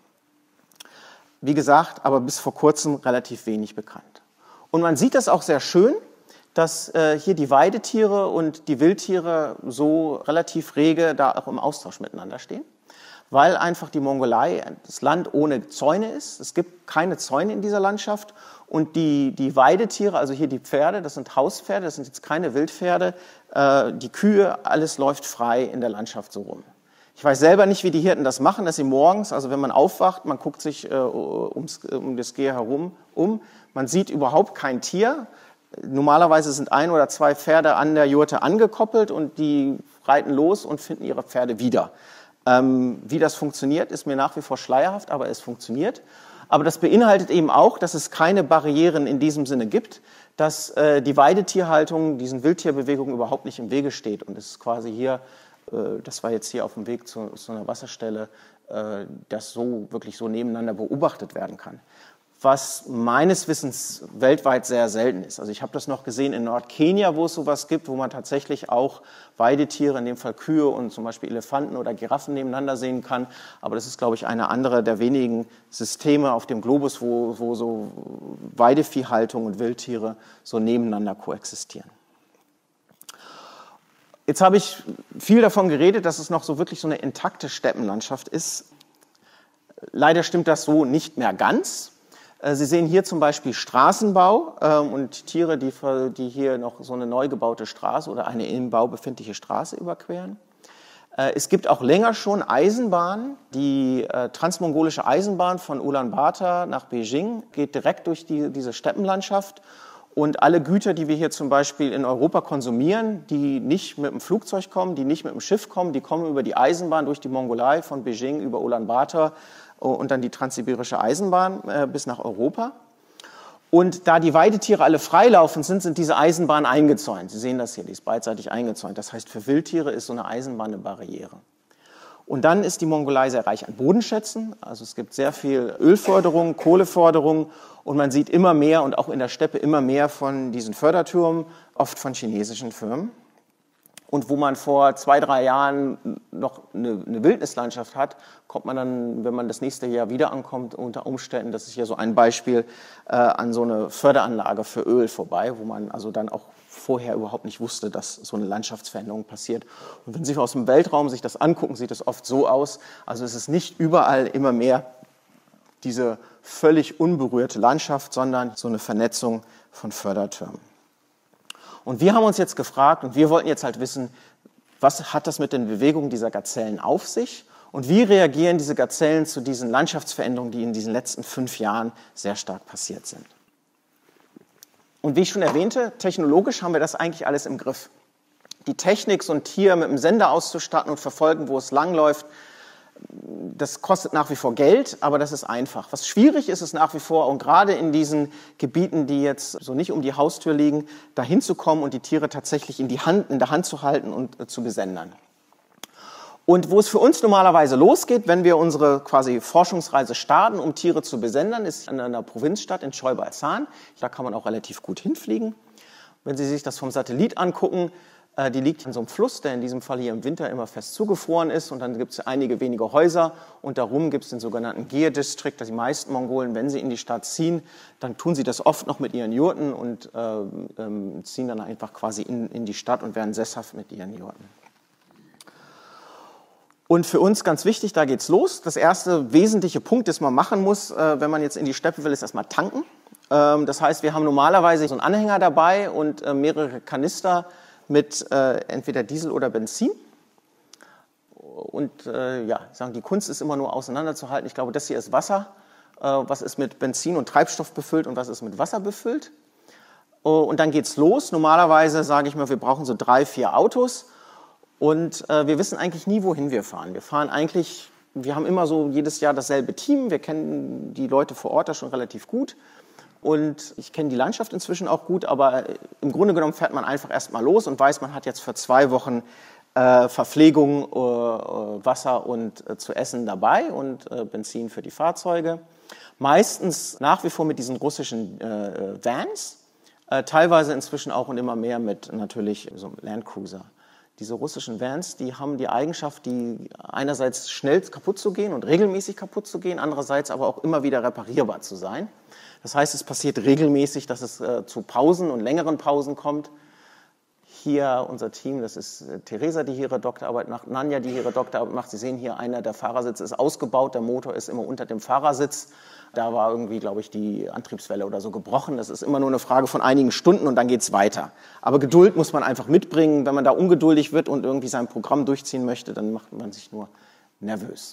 Wie gesagt, aber bis vor kurzem relativ wenig bekannt. Und man sieht das auch sehr schön, dass äh, hier die Weidetiere und die Wildtiere so relativ rege da auch im Austausch miteinander stehen, weil einfach die Mongolei das Land ohne Zäune ist. Es gibt keine Zäune in dieser Landschaft und die, die Weidetiere, also hier die Pferde, das sind Hauspferde, das sind jetzt keine Wildpferde, äh, die Kühe, alles läuft frei in der Landschaft so rum. Ich weiß selber nicht, wie die Hirten das machen, dass sie morgens, also wenn man aufwacht, man guckt sich äh, ums, um das Gehe herum um, man sieht überhaupt kein Tier. Normalerweise sind ein oder zwei Pferde an der Jurte angekoppelt und die reiten los und finden ihre Pferde wieder. Ähm, wie das funktioniert, ist mir nach wie vor schleierhaft, aber es funktioniert. Aber das beinhaltet eben auch, dass es keine Barrieren in diesem Sinne gibt, dass äh, die Weidetierhaltung diesen Wildtierbewegungen überhaupt nicht im Wege steht. Und es ist quasi hier, äh, das war jetzt hier auf dem Weg zu, zu einer Wasserstelle, äh, das so wirklich so nebeneinander beobachtet werden kann. Was meines Wissens weltweit sehr selten ist. Also ich habe das noch gesehen in Nordkenia, wo es sowas gibt, wo man tatsächlich auch Weidetiere, in dem Fall Kühe und zum Beispiel Elefanten oder Giraffen nebeneinander sehen kann. Aber das ist, glaube ich, eine andere der wenigen Systeme auf dem Globus, wo, wo so Weideviehhaltung und Wildtiere so nebeneinander koexistieren. Jetzt habe ich viel davon geredet, dass es noch so wirklich so eine intakte Steppenlandschaft ist. Leider stimmt das so nicht mehr ganz. Sie sehen hier zum Beispiel Straßenbau ähm, und Tiere, die, die hier noch so eine neu gebaute Straße oder eine im Bau befindliche Straße überqueren. Es gibt auch länger schon Eisenbahnen. Die äh, transmongolische Eisenbahn von Ulaanbaatar nach Beijing geht direkt durch die, diese Steppenlandschaft. Und alle Güter, die wir hier zum Beispiel in Europa konsumieren, die nicht mit dem Flugzeug kommen, die nicht mit dem Schiff kommen, die kommen über die Eisenbahn durch die Mongolei von Beijing über Ulaanbaatar und dann die transsibirische Eisenbahn äh, bis nach Europa. Und da die Weidetiere alle freilaufend sind, sind diese Eisenbahnen eingezäunt. Sie sehen das hier, die ist beidseitig eingezäunt. Das heißt, für Wildtiere ist so eine Eisenbahn eine Barriere. Und dann ist die Mongolei sehr reich an Bodenschätzen. Also es gibt sehr viel Ölförderung, Kohleförderung und man sieht immer mehr und auch in der Steppe immer mehr von diesen Fördertürmen, oft von chinesischen Firmen. Und wo man vor zwei, drei Jahren noch eine, eine Wildnislandschaft hat, kommt man dann, wenn man das nächste Jahr wieder ankommt, unter Umständen, das ist hier so ein Beispiel, äh, an so eine Förderanlage für Öl vorbei, wo man also dann auch vorher überhaupt nicht wusste, dass so eine Landschaftsveränderung passiert. Und wenn Sie aus dem Weltraum sich das angucken, sieht es oft so aus. Also es ist nicht überall immer mehr diese völlig unberührte Landschaft, sondern so eine Vernetzung von Fördertürmen. Und wir haben uns jetzt gefragt und wir wollten jetzt halt wissen, was hat das mit den Bewegungen dieser Gazellen auf sich und wie reagieren diese Gazellen zu diesen Landschaftsveränderungen, die in diesen letzten fünf Jahren sehr stark passiert sind. Und wie ich schon erwähnte, technologisch haben wir das eigentlich alles im Griff. Die Technik, so ein Tier mit einem Sender auszustatten und verfolgen, wo es langläuft, das kostet nach wie vor Geld, aber das ist einfach. Was schwierig ist, ist nach wie vor, und gerade in diesen Gebieten, die jetzt so nicht um die Haustür liegen, da hinzukommen und die Tiere tatsächlich in, die Hand, in der Hand zu halten und äh, zu besendern. Und wo es für uns normalerweise losgeht, wenn wir unsere quasi Forschungsreise starten, um Tiere zu besendern, ist in einer Provinzstadt in Choibalsan. Da kann man auch relativ gut hinfliegen. Wenn Sie sich das vom Satellit angucken, die liegt an so einem Fluss, der in diesem Fall hier im Winter immer fest zugefroren ist. Und dann gibt es einige wenige Häuser und darum gibt es den sogenannten Gir District. Die meisten Mongolen, wenn sie in die Stadt ziehen, dann tun sie das oft noch mit ihren Jurten und äh, äh, ziehen dann einfach quasi in, in die Stadt und werden sesshaft mit ihren Jurten. Und für uns ganz wichtig, da geht's los. Das erste wesentliche Punkt, das man machen muss, äh, wenn man jetzt in die Steppe will, ist erstmal tanken. Ähm, das heißt, wir haben normalerweise so einen Anhänger dabei und äh, mehrere Kanister mit äh, entweder Diesel oder Benzin. Und äh, ja, sagen, die Kunst ist immer nur auseinanderzuhalten. Ich glaube, das hier ist Wasser. Äh, was ist mit Benzin und Treibstoff befüllt und was ist mit Wasser befüllt? Uh, und dann geht's los. Normalerweise sage ich mal, wir brauchen so drei, vier Autos. Und äh, wir wissen eigentlich nie, wohin wir fahren. Wir fahren eigentlich, wir haben immer so jedes Jahr dasselbe Team. Wir kennen die Leute vor Ort da schon relativ gut. Und ich kenne die Landschaft inzwischen auch gut, aber im Grunde genommen fährt man einfach erstmal los und weiß, man hat jetzt für zwei Wochen äh, Verpflegung, äh, Wasser und äh, zu essen dabei und äh, Benzin für die Fahrzeuge. Meistens nach wie vor mit diesen russischen äh, Vans, äh, teilweise inzwischen auch und immer mehr mit natürlich so einem Landcruiser. Diese russischen Vans, die haben die Eigenschaft, die einerseits schnell kaputt zu gehen und regelmäßig kaputt zu gehen, andererseits aber auch immer wieder reparierbar zu sein. Das heißt, es passiert regelmäßig, dass es äh, zu Pausen und längeren Pausen kommt. Hier unser Team, das ist äh, Theresa, die hier ihre Doktorarbeit macht, Nanja, die hier ihre Doktorarbeit macht. Sie sehen hier, einer der Fahrersitze ist ausgebaut, der Motor ist immer unter dem Fahrersitz. Da war irgendwie, glaube ich, die Antriebswelle oder so gebrochen. Das ist immer nur eine Frage von einigen Stunden und dann geht's weiter. Aber Geduld muss man einfach mitbringen. Wenn man da ungeduldig wird und irgendwie sein Programm durchziehen möchte, dann macht man sich nur nervös.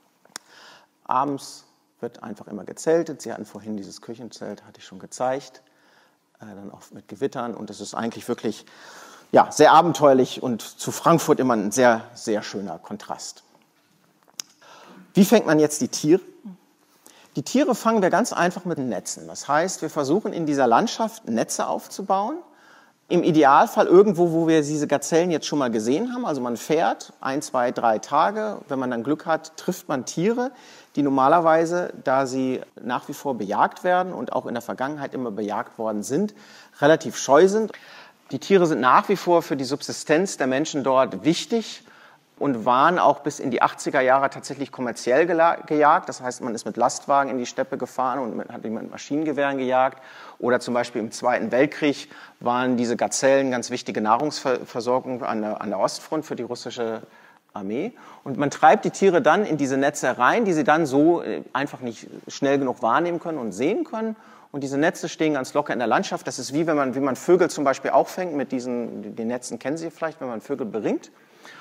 Abends wird einfach immer gezeltet. Sie hatten vorhin dieses Küchenzelt, hatte ich schon gezeigt, äh, dann auch mit Gewittern. Und das ist eigentlich wirklich ja, sehr abenteuerlich und zu Frankfurt immer ein sehr, sehr schöner Kontrast. Wie fängt man jetzt die Tiere? Die Tiere fangen wir ganz einfach mit Netzen. Das heißt, wir versuchen in dieser Landschaft Netze aufzubauen. Im Idealfall irgendwo, wo wir diese Gazellen jetzt schon mal gesehen haben. Also man fährt ein, zwei, drei Tage. Wenn man dann Glück hat, trifft man Tiere, die normalerweise, da sie nach wie vor bejagt werden und auch in der Vergangenheit immer bejagt worden sind, relativ scheu sind. Die Tiere sind nach wie vor für die Subsistenz der Menschen dort wichtig und waren auch bis in die achtziger Jahre tatsächlich kommerziell gejagt. Das heißt, man ist mit Lastwagen in die Steppe gefahren und hat mit Maschinengewehren gejagt. Oder zum Beispiel im Zweiten Weltkrieg waren diese Gazellen ganz wichtige Nahrungsversorgung an der, an der Ostfront für die russische Armee. Und man treibt die Tiere dann in diese Netze rein, die sie dann so einfach nicht schnell genug wahrnehmen können und sehen können. Und diese Netze stehen ganz locker in der Landschaft. Das ist wie wenn man, wie man Vögel zum Beispiel auch fängt mit diesen, den Netzen kennen Sie vielleicht, wenn man Vögel beringt.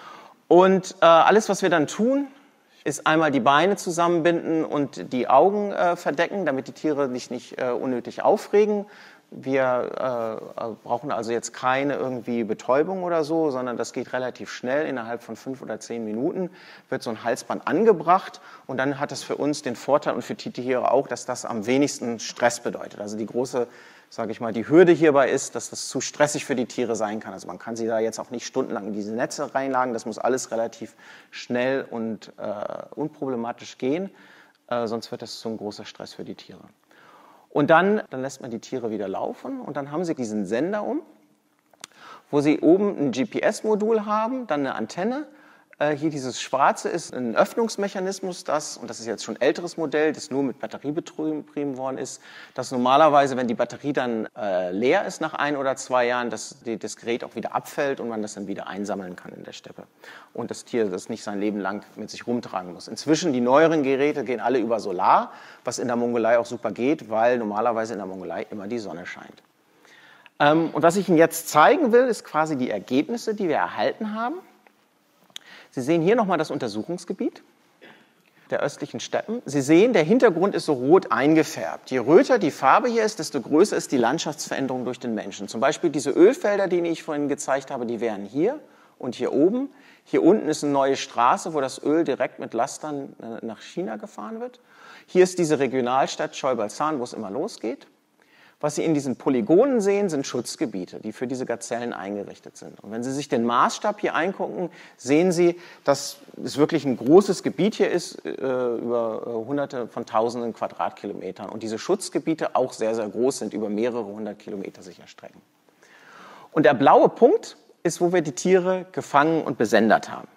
Und äh, alles, was wir dann tun, ist einmal die Beine zusammenbinden und die Augen äh, verdecken, damit die Tiere sich nicht äh, unnötig aufregen. Wir äh, brauchen also jetzt keine irgendwie Betäubung oder so, sondern das geht relativ schnell. Innerhalb von fünf oder zehn Minuten wird so ein Halsband angebracht und dann hat es für uns den Vorteil und für die Tiere auch, dass das am wenigsten Stress bedeutet. Also die große, sage ich mal, die Hürde hierbei ist, dass das zu stressig für die Tiere sein kann. Also man kann sie da jetzt auch nicht stundenlang in diese Netze reinlagen. Das muss alles relativ schnell und äh, unproblematisch gehen, äh, sonst wird das zu ein großer Stress für die Tiere. Und dann, dann lässt man die Tiere wieder laufen und dann haben sie diesen Sender um, wo sie oben ein G P S-Modul haben, dann eine Antenne. Äh, hier dieses Schwarze ist ein Öffnungsmechanismus, das, und das ist jetzt schon ein älteres Modell, das nur mit Batterie betrieben worden ist, dass normalerweise, wenn die Batterie dann äh, leer ist nach ein oder zwei Jahren, dass die, das Gerät auch wieder abfällt und man das dann wieder einsammeln kann in der Steppe. Und das Tier das nicht sein Leben lang mit sich rumtragen muss. Inzwischen, die neueren Geräte gehen alle über Solar, was in der Mongolei auch super geht, weil normalerweise in der Mongolei immer die Sonne scheint. Ähm, und was ich Ihnen jetzt zeigen will, ist quasi die Ergebnisse, die wir erhalten haben. Sie sehen hier nochmal das Untersuchungsgebiet der östlichen Steppen. Sie sehen, der Hintergrund ist so rot eingefärbt. Je röter die Farbe hier ist, desto größer ist die Landschaftsveränderung durch den Menschen. Zum Beispiel diese Ölfelder, die ich vorhin gezeigt habe, die wären hier und hier oben. Hier unten ist eine neue Straße, wo das Öl direkt mit Lastern nach China gefahren wird. Hier ist diese Regionalstadt Choibalsan, wo es immer losgeht. Was Sie in diesen Polygonen sehen, sind Schutzgebiete, die für diese Gazellen eingerichtet sind. Und wenn Sie sich den Maßstab hier angucken, sehen Sie, dass es wirklich ein großes Gebiet hier ist, äh, über äh, hunderte von tausenden Quadratkilometern. Und diese Schutzgebiete auch sehr, sehr groß sind, über mehrere hundert Kilometer sich erstrecken. Und der blaue Punkt ist, wo wir die Tiere gefangen und besendet haben.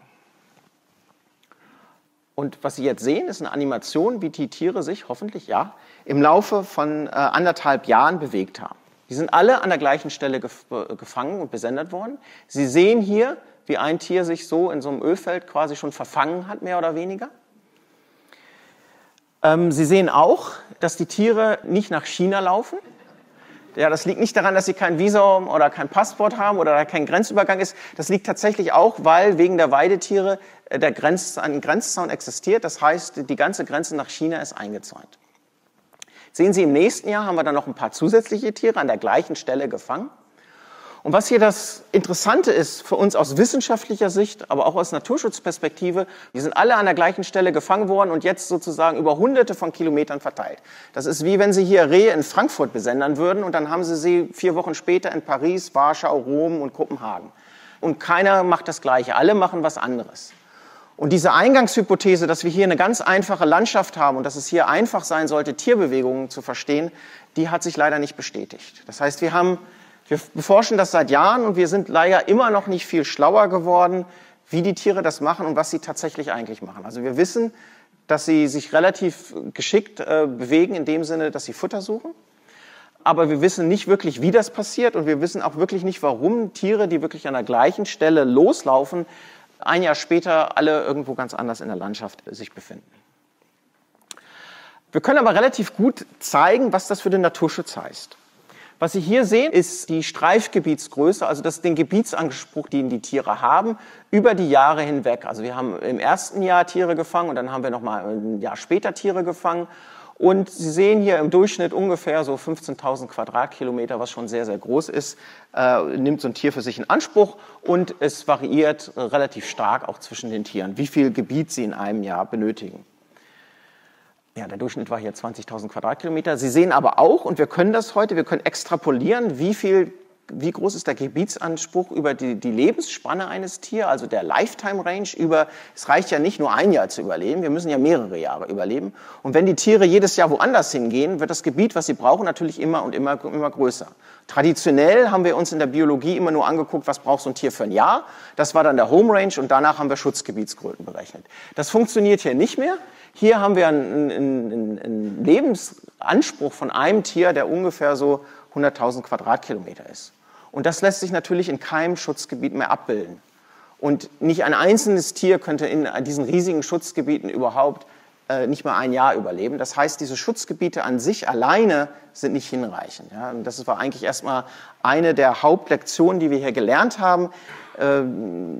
Und was Sie jetzt sehen, ist eine Animation, wie die Tiere sich hoffentlich ja im Laufe von äh, anderthalb Jahren bewegt haben. Die sind alle an der gleichen Stelle gef gefangen und besendet worden. Sie sehen hier, wie ein Tier sich so in so einem Ölfeld quasi schon verfangen hat, mehr oder weniger. Ähm, Sie sehen auch, dass die Tiere nicht nach China laufen. Ja, das liegt nicht daran, dass sie kein Visum oder kein Passport haben oder da kein Grenzübergang ist. Das liegt tatsächlich auch, weil wegen der Weidetiere der Grenz, ein Grenzzaun existiert. Das heißt, die ganze Grenze nach China ist eingezäunt. Sehen Sie, im nächsten Jahr haben wir dann noch ein paar zusätzliche Tiere an der gleichen Stelle gefangen. Und was hier das Interessante ist für uns aus wissenschaftlicher Sicht, aber auch aus Naturschutzperspektive, die sind alle an der gleichen Stelle gefangen worden und jetzt sozusagen über hunderte von Kilometern verteilt. Das ist wie wenn Sie hier Rehe in Frankfurt besendern würden und dann haben Sie sie vier Wochen später in Paris, Warschau, Rom und Kopenhagen. Und keiner macht das Gleiche, alle machen was anderes. Und diese Eingangshypothese, dass wir hier eine ganz einfache Landschaft haben und dass es hier einfach sein sollte, Tierbewegungen zu verstehen, die hat sich leider nicht bestätigt. Das heißt, wir haben Wir beforschen das seit Jahren und wir sind leider immer noch nicht viel schlauer geworden, wie die Tiere das machen und was sie tatsächlich eigentlich machen. Also wir wissen, dass sie sich relativ geschickt äh, bewegen in dem Sinne, dass sie Futter suchen. Aber wir wissen nicht wirklich, wie das passiert und wir wissen auch wirklich nicht, warum Tiere, die wirklich an der gleichen Stelle loslaufen, ein Jahr später alle irgendwo ganz anders in der Landschaft sich befinden. Wir können aber relativ gut zeigen, was das für den Naturschutz heißt. Was Sie hier sehen, ist die Streifgebietsgröße, also das den Gebietsanspruch, den die Tiere haben, über die Jahre hinweg. Also wir haben im ersten Jahr Tiere gefangen und dann haben wir noch mal ein Jahr später Tiere gefangen. Und Sie sehen hier im Durchschnitt ungefähr so fünfzehntausend Quadratkilometer, was schon sehr, sehr groß ist, äh, nimmt so ein Tier für sich in Anspruch. Und es variiert äh, relativ stark auch zwischen den Tieren, wie viel Gebiet sie in einem Jahr benötigen. Ja, der Durchschnitt war hier zwanzigtausend Quadratkilometer. Sie sehen aber auch, und wir können das heute, wir können extrapolieren, wie viel, wie groß ist der Gebietsanspruch über die, die Lebensspanne eines Tiers, also der Lifetime Range über, es reicht ja nicht nur ein Jahr zu überleben, wir müssen ja mehrere Jahre überleben. Und wenn die Tiere jedes Jahr woanders hingehen, wird das Gebiet, was sie brauchen, natürlich immer und immer, immer größer. Traditionell haben wir uns in der Biologie immer nur angeguckt, was braucht so ein Tier für ein Jahr. Das war dann der Home Range und danach haben wir Schutzgebietsgrößen berechnet. Das funktioniert hier nicht mehr. Hier haben wir einen, einen, einen Lebensanspruch von einem Tier, der ungefähr so hunderttausend Quadratkilometer ist. Und das lässt sich natürlich in keinem Schutzgebiet mehr abbilden. Und nicht ein einzelnes Tier könnte in diesen riesigen Schutzgebieten überhaupt äh, nicht mal ein Jahr überleben. Das heißt, diese Schutzgebiete an sich alleine sind nicht hinreichend. Ja? Und das war eigentlich erstmal eine der Hauptlektionen, die wir hier gelernt haben. Äh,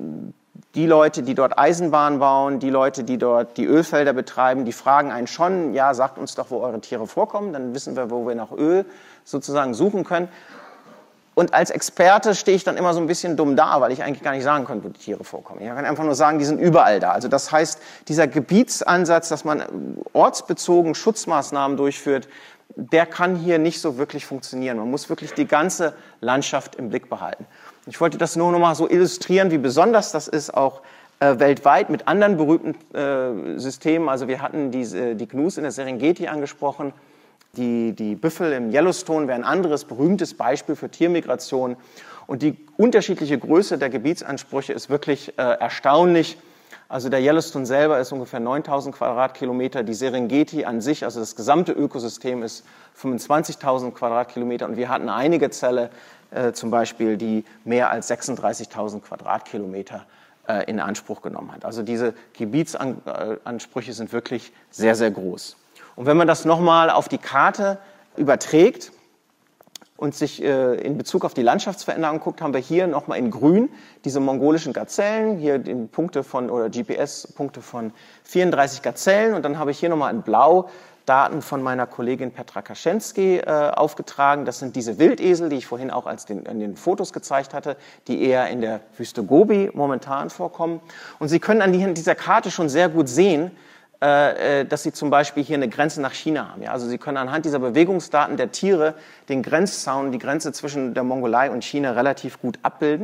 Die Leute, die dort Eisenbahn bauen, die Leute, die dort die Ölfelder betreiben, die fragen einen schon, ja, sagt uns doch, wo eure Tiere vorkommen, dann wissen wir, wo wir nach Öl sozusagen suchen können. Und als Experte stehe ich dann immer so ein bisschen dumm da, weil ich eigentlich gar nicht sagen kann, wo die Tiere vorkommen. Ich kann einfach nur sagen, die sind überall da. Also das heißt, dieser Gebietsansatz, dass man ortsbezogen Schutzmaßnahmen durchführt, der kann hier nicht so wirklich funktionieren. Man muss wirklich die ganze Landschaft im Blick behalten. Ich wollte das nur noch mal so illustrieren, wie besonders das ist, auch äh, weltweit mit anderen berühmten äh, Systemen. Also wir hatten diese, die Gnus in der Serengeti angesprochen. Die, die Büffel im Yellowstone wäre ein anderes berühmtes Beispiel für Tiermigration. Und die unterschiedliche Größe der Gebietsansprüche ist wirklich äh, erstaunlich. Also der Yellowstone selber ist ungefähr neuntausend Quadratkilometer. Die Serengeti an sich, also das gesamte Ökosystem, ist fünfundzwanzigtausend Quadratkilometer. Und wir hatten einige Zelle, äh, zum Beispiel, die mehr als sechsunddreißigtausend Quadratkilometer äh, in Anspruch genommen hat. Also diese Gebietsansprüche sind wirklich sehr, sehr groß. Und wenn man das nochmal auf die Karte überträgt und sich äh, in Bezug auf die Landschaftsveränderung guckt, haben wir hier nochmal in grün diese mongolischen Gazellen, hier die Punkte von, oder G P S-Punkte von vierunddreißig Gazellen. Und dann habe ich hier nochmal in blau Daten von meiner Kollegin Petra Kaschensky äh, aufgetragen. Das sind diese Wildesel, die ich vorhin auch als den, in den Fotos gezeigt hatte, die eher in der Wüste Gobi momentan vorkommen. Und Sie können an dieser Karte schon sehr gut sehen, dass sie zum Beispiel hier eine Grenze nach China haben. Ja, also Sie können anhand dieser Bewegungsdaten der Tiere den Grenzzaun, die Grenze zwischen der Mongolei und China relativ gut abbilden.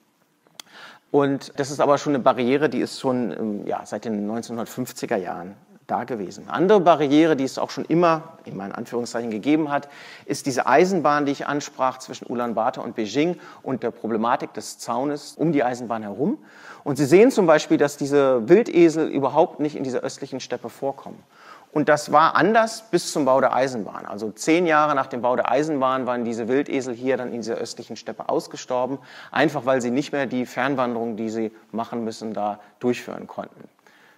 Und das ist aber schon eine Barriere, die ist schon ja, seit den neunzehnhundertfünfziger Jahren da gewesen. Eine andere Barriere, die es auch schon immer in meinen Anführungszeichen gegeben hat, ist diese Eisenbahn, die ich ansprach, zwischen Ulaanbaatar und Beijing und der Problematik des Zaunes um die Eisenbahn herum. Und Sie sehen zum Beispiel, dass diese Wildesel überhaupt nicht in dieser östlichen Steppe vorkommen. Und das war anders bis zum Bau der Eisenbahn. Also zehn Jahre nach dem Bau der Eisenbahn waren diese Wildesel hier dann in dieser östlichen Steppe ausgestorben, einfach weil sie nicht mehr die Fernwanderung, die sie machen müssen, da durchführen konnten.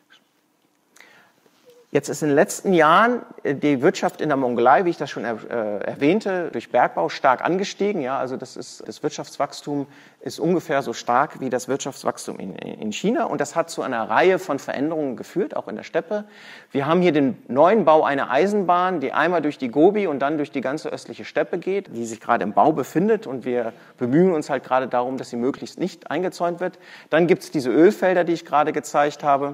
Jetzt ist in den letzten Jahren die Wirtschaft in der Mongolei, wie ich das schon er, äh, erwähnte, durch Bergbau stark angestiegen. Ja, also das, ist, das Wirtschaftswachstum ist ungefähr so stark wie das Wirtschaftswachstum in, in China. Und das hat zu einer Reihe von Veränderungen geführt, auch in der Steppe. Wir haben hier den neuen Bau einer Eisenbahn, die einmal durch die Gobi und dann durch die ganze östliche Steppe geht, die sich gerade im Bau befindet. Und wir bemühen uns halt gerade darum, dass sie möglichst nicht eingezäunt wird. Dann gibt es diese Ölfelder, die ich gerade gezeigt habe.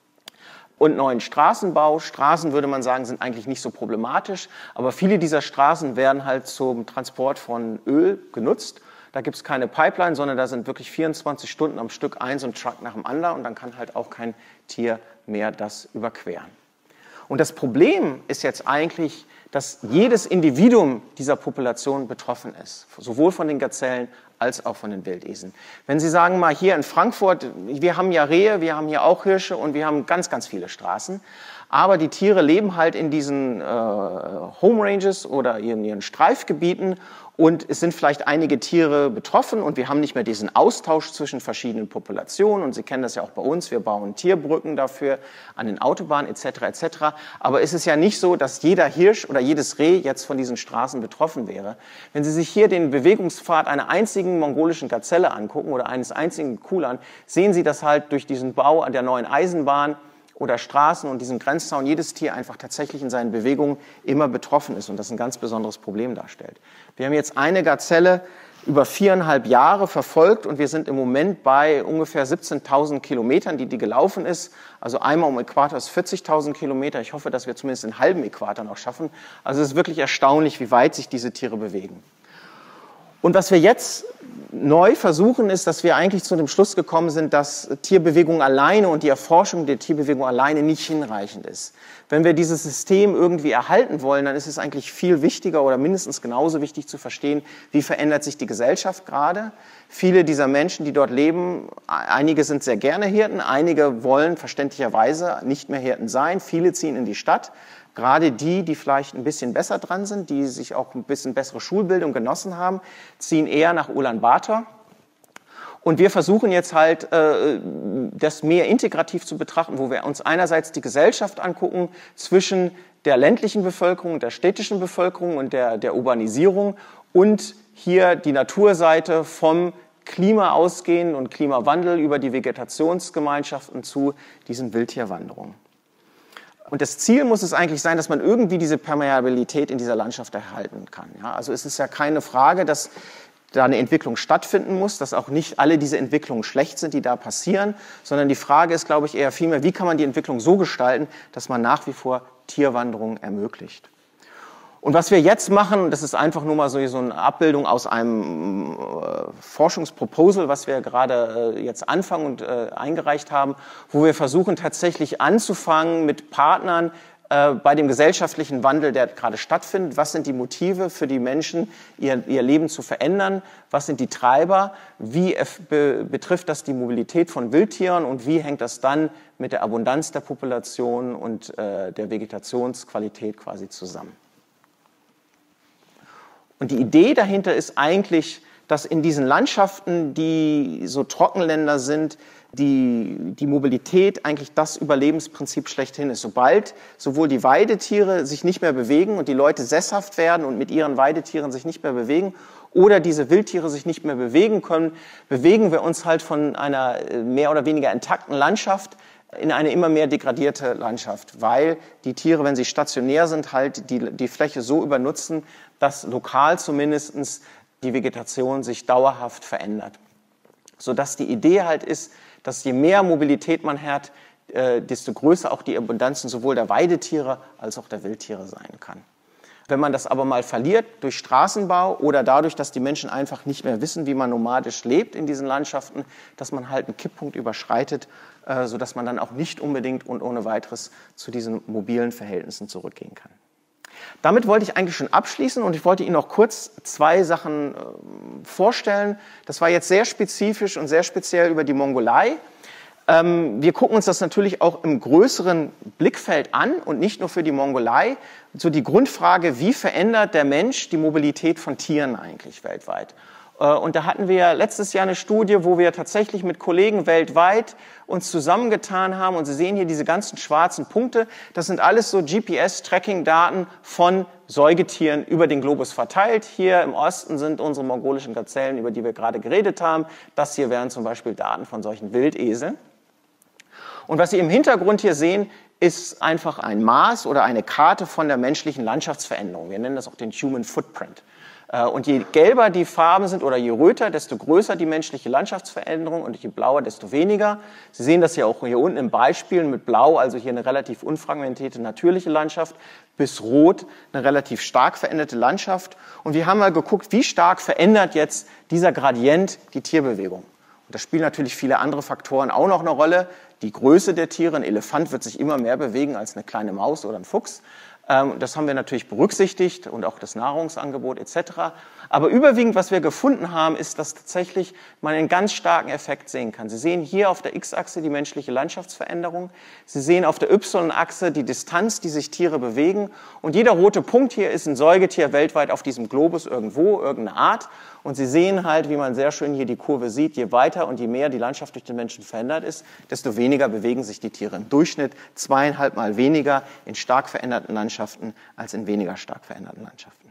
Und neuen Straßenbau. Straßen, würde man sagen, sind eigentlich nicht so problematisch, aber viele dieser Straßen werden halt zum Transport von Öl genutzt. Da gibt es keine Pipeline, sondern da sind wirklich vierundzwanzig Stunden am Stück ein so ein Truck nach dem anderen und dann kann halt auch kein Tier mehr das überqueren. Und das Problem ist jetzt eigentlich, dass jedes Individuum dieser Population betroffen ist, sowohl von den Gazellen als auch von den Wildeseln. Wenn Sie sagen mal hier in Frankfurt, wir haben ja Rehe, wir haben hier auch Hirsche und wir haben ganz, ganz viele Straßen, aber die Tiere leben halt in diesen äh, Home Ranges oder in ihren Streifgebieten und es sind vielleicht einige Tiere betroffen und wir haben nicht mehr diesen Austausch zwischen verschiedenen Populationen und Sie kennen das ja auch bei uns, wir bauen Tierbrücken dafür an den Autobahnen et cetera et cetera. Aber es ist ja nicht so, dass jeder Hirsch oder jedes Reh jetzt von diesen Straßen betroffen wäre. Wenn Sie sich hier den Bewegungspfad einer einzigen mongolischen Gazelle angucken oder eines einzigen Kulan, sehen Sie, dass halt durch diesen Bau an der neuen Eisenbahn oder Straßen und diesem Grenzzaun jedes Tier einfach tatsächlich in seinen Bewegungen immer betroffen ist und das ein ganz besonderes Problem darstellt. Wir haben jetzt eine Gazelle über viereinhalb Jahre verfolgt und wir sind im Moment bei ungefähr siebzehntausend Kilometern, die die gelaufen ist. Also einmal um Äquator ist vierzigtausend Kilometer. Ich hoffe, dass wir zumindest den halben Äquator noch schaffen. Also es ist wirklich erstaunlich, wie weit sich diese Tiere bewegen. Und was wir jetzt neu versuchen, ist, dass wir eigentlich zu dem Schluss gekommen sind, dass Tierbewegung alleine und die Erforschung der Tierbewegung alleine nicht hinreichend ist. Wenn wir dieses System irgendwie erhalten wollen, dann ist es eigentlich viel wichtiger oder mindestens genauso wichtig zu verstehen, wie verändert sich die Gesellschaft gerade. Viele dieser Menschen, die dort leben, einige sind sehr gerne Hirten, einige wollen verständlicherweise nicht mehr Hirten sein, viele ziehen in die Stadt. Gerade die, die vielleicht ein bisschen besser dran sind, die sich auch ein bisschen bessere Schulbildung genossen haben, ziehen eher nach Ulaanbaatar. Und wir versuchen jetzt halt, das mehr integrativ zu betrachten, wo wir uns einerseits die Gesellschaft angucken zwischen der ländlichen Bevölkerung, der städtischen Bevölkerung und der, der Urbanisierung und hier die Naturseite vom Klima ausgehen und Klimawandel über die Vegetationsgemeinschaften zu diesen Wildtierwanderungen. Und das Ziel muss es eigentlich sein, dass man irgendwie diese Permeabilität in dieser Landschaft erhalten kann. Ja, also es ist ja keine Frage, dass da eine Entwicklung stattfinden muss, dass auch nicht alle diese Entwicklungen schlecht sind, die da passieren, sondern die Frage ist, glaube ich, eher vielmehr, wie kann man die Entwicklung so gestalten, dass man nach wie vor Tierwanderungen ermöglicht. Und was wir jetzt machen, das ist einfach nur mal so, so eine Abbildung aus einem äh, Forschungsproposal, was wir gerade äh, jetzt anfangen und äh, eingereicht haben, wo wir versuchen tatsächlich anzufangen mit Partnern äh, bei dem gesellschaftlichen Wandel, der gerade stattfindet. Was sind die Motive für die Menschen, ihr, ihr Leben zu verändern? Was sind die Treiber? Wie be, betrifft das die Mobilität von Wildtieren und wie hängt das dann mit der Abundanz der Population und äh, der Vegetationsqualität quasi zusammen? Und die Idee dahinter ist eigentlich, dass in diesen Landschaften, die so Trockenländer sind, die, die Mobilität eigentlich das Überlebensprinzip schlechthin ist. Sobald sowohl die Weidetiere sich nicht mehr bewegen und die Leute sesshaft werden und mit ihren Weidetieren sich nicht mehr bewegen oder diese Wildtiere sich nicht mehr bewegen können, bewegen wir uns halt von einer mehr oder weniger intakten Landschaft in eine immer mehr degradierte Landschaft, weil die Tiere, wenn sie stationär sind, halt die, die Fläche so übernutzen, dass lokal zumindest die Vegetation sich dauerhaft verändert. Sodass die Idee halt ist, dass je mehr Mobilität man hat, äh, desto größer auch die Abundanzen sowohl der Weidetiere als auch der Wildtiere sein kann. Wenn man das aber mal verliert durch Straßenbau oder dadurch, dass die Menschen einfach nicht mehr wissen, wie man nomadisch lebt in diesen Landschaften, dass man halt einen Kipppunkt überschreitet, äh, sodass man dann auch nicht unbedingt und ohne weiteres zu diesen mobilen Verhältnissen zurückgehen kann. Damit wollte ich eigentlich schon abschließen und ich wollte Ihnen noch kurz zwei Sachen äh, vorstellen. Das war jetzt sehr spezifisch und sehr speziell über die Mongolei. Ähm, wir gucken uns das natürlich auch im größeren Blickfeld an und nicht nur für die Mongolei. So die Grundfrage, wie verändert der Mensch die Mobilität von Tieren eigentlich weltweit? Und da hatten wir letztes Jahr eine Studie, wo wir tatsächlich mit Kollegen weltweit uns zusammengetan haben. Und Sie sehen hier diese ganzen schwarzen Punkte. Das sind alles so G P S-Tracking-Daten von Säugetieren über den Globus verteilt. Hier im Osten sind unsere mongolischen Gazellen, über die wir gerade geredet haben. Das hier wären zum Beispiel Daten von solchen Wildeseln. Und was Sie im Hintergrund hier sehen, ist einfach ein Maß oder eine Karte von der menschlichen Landschaftsveränderung. Wir nennen das auch den Human Footprint. Und je gelber die Farben sind oder je röter, desto größer die menschliche Landschaftsveränderung und je blauer, desto weniger. Sie sehen das ja auch hier unten im Beispiel mit Blau, also hier eine relativ unfragmentierte natürliche Landschaft, bis Rot eine relativ stark veränderte Landschaft. Und wir haben mal geguckt, wie stark verändert jetzt dieser Gradient die Tierbewegung. Und da spielen natürlich viele andere Faktoren auch noch eine Rolle. Die Größe der Tiere, ein Elefant wird sich immer mehr bewegen als eine kleine Maus oder ein Fuchs. Das haben wir natürlich berücksichtigt und auch das Nahrungsangebot et cetera. Aber überwiegend, was wir gefunden haben, ist, dass tatsächlich man einen ganz starken Effekt sehen kann. Sie sehen hier auf der X-Achse die menschliche Landschaftsveränderung. Sie sehen auf der Y-Achse die Distanz, die sich Tiere bewegen. Und jeder rote Punkt hier ist ein Säugetier weltweit auf diesem Globus irgendwo, irgendeine Art. Und Sie sehen halt, wie man sehr schön hier die Kurve sieht, je weiter und je mehr die Landschaft durch den Menschen verändert ist, desto weniger bewegen sich die Tiere. Im Durchschnitt zweieinhalb Mal weniger in stark veränderten Landschaften als in weniger stark veränderten Landschaften.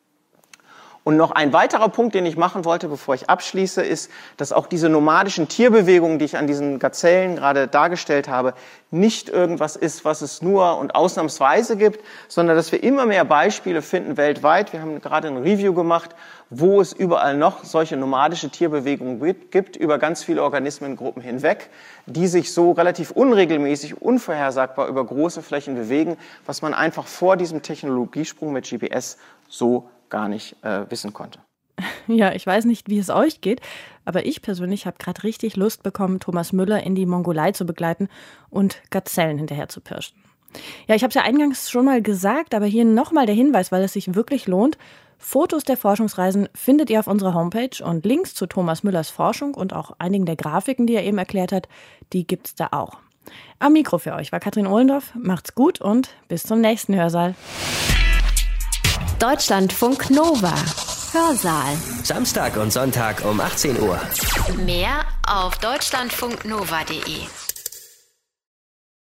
Und noch ein weiterer Punkt, den ich machen wollte, bevor ich abschließe, ist, dass auch diese nomadischen Tierbewegungen, die ich an diesen Gazellen gerade dargestellt habe, nicht irgendwas ist, was es nur und ausnahmsweise gibt, sondern dass wir immer mehr Beispiele finden weltweit. Wir haben gerade ein Review gemacht, wo es überall noch solche nomadische Tierbewegungen gibt, über ganz viele Organismengruppen hinweg, die sich so relativ unregelmäßig, unvorhersagbar über große Flächen bewegen, was man einfach vor diesem Technologiesprung mit G P S so gar nicht äh, wissen konnte. Ja, ich weiß nicht, wie es euch geht, aber ich persönlich habe gerade richtig Lust bekommen, Thomas Müller in die Mongolei zu begleiten und Gazellen hinterher zu pirschen. Ja, ich habe es ja eingangs schon mal gesagt, aber hier nochmal der Hinweis, weil es sich wirklich lohnt. Fotos der Forschungsreisen findet ihr auf unserer Homepage und Links zu Thomas Müllers Forschung und auch einigen der Grafiken, die er eben erklärt hat, die gibt's da auch. Am Mikro für euch war Katrin Ohlendorf. Macht's gut und bis zum nächsten Hörsaal. Deutschlandfunk Nova. Hörsaal. Samstag und Sonntag um achtzehn Uhr. Mehr auf deutschlandfunknova punkt de.